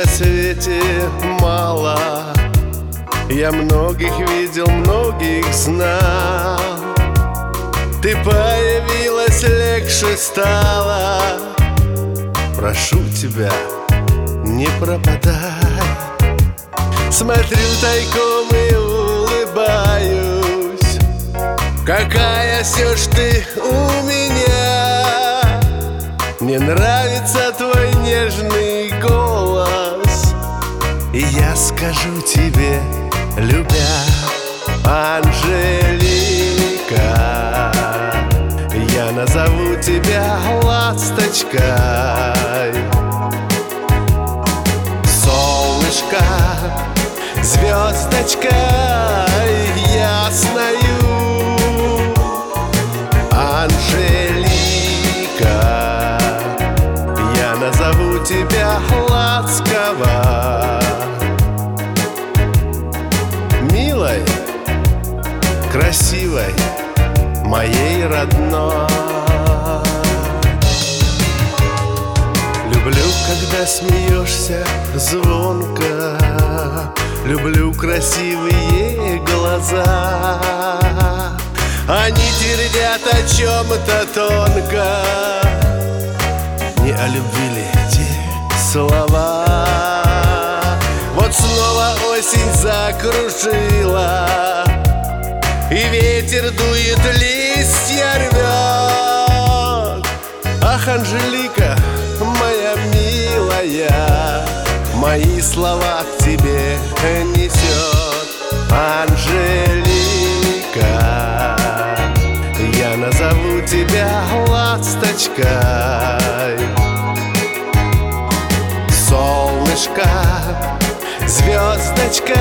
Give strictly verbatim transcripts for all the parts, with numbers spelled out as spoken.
на свете мало. Я многих видел, многих знал. Ты появилась, легче стало. Прошу тебя, не пропадай. Смотрю тайком и улыбаюсь. Какая все ж ты у меня. Мне нравится твой нежный голос, и я скажу тебе, любя: Анжелика, я назову тебя ласточкой. Солнышко, звездочкой ясною. Анжелика, я назову тебя ласково. Милой, красивой, моей родной. Люблю, когда смеешься звонко. Люблю красивые глаза. Они твердят о чем-то тонко. Не о любви ли эти слова? Вот снова осень закружила, и ветер дует, листья рвет. Ах, Анжелика, моя милая, мои слова к тебе несет. Анжелика, я назову тебя ласточкой. Солнышко, звездочкой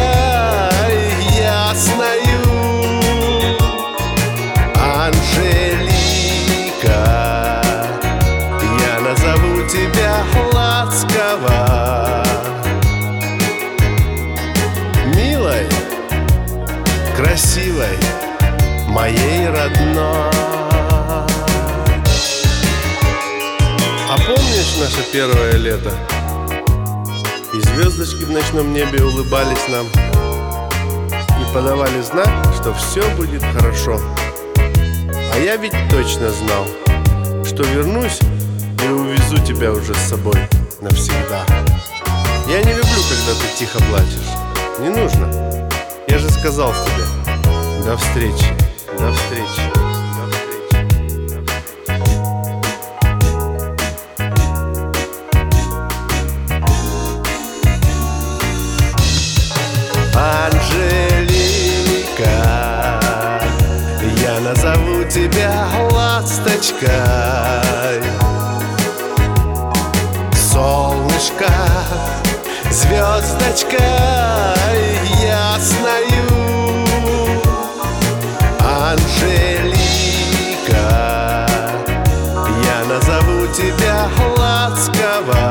ясною. Анжелика, я назову тебя ласково. Милой, красивой, моей родной. А помнишь наше первое лето? И звездочки в ночном небе улыбались нам и подавали знак, что все будет хорошо. А я ведь точно знал, что вернусь и увезу тебя уже с собой навсегда. Я не люблю, когда ты тихо плачешь. Не нужно. Я же сказал тебе: до встречи, до встречи, до встречи, до встречи. Анжелика, я назову тебя ласточкой. Солнышко, звездочкой ясною. Анжелика, я назову тебя ласково.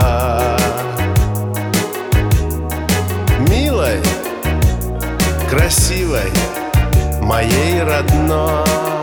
Милой, красивой, моей родной.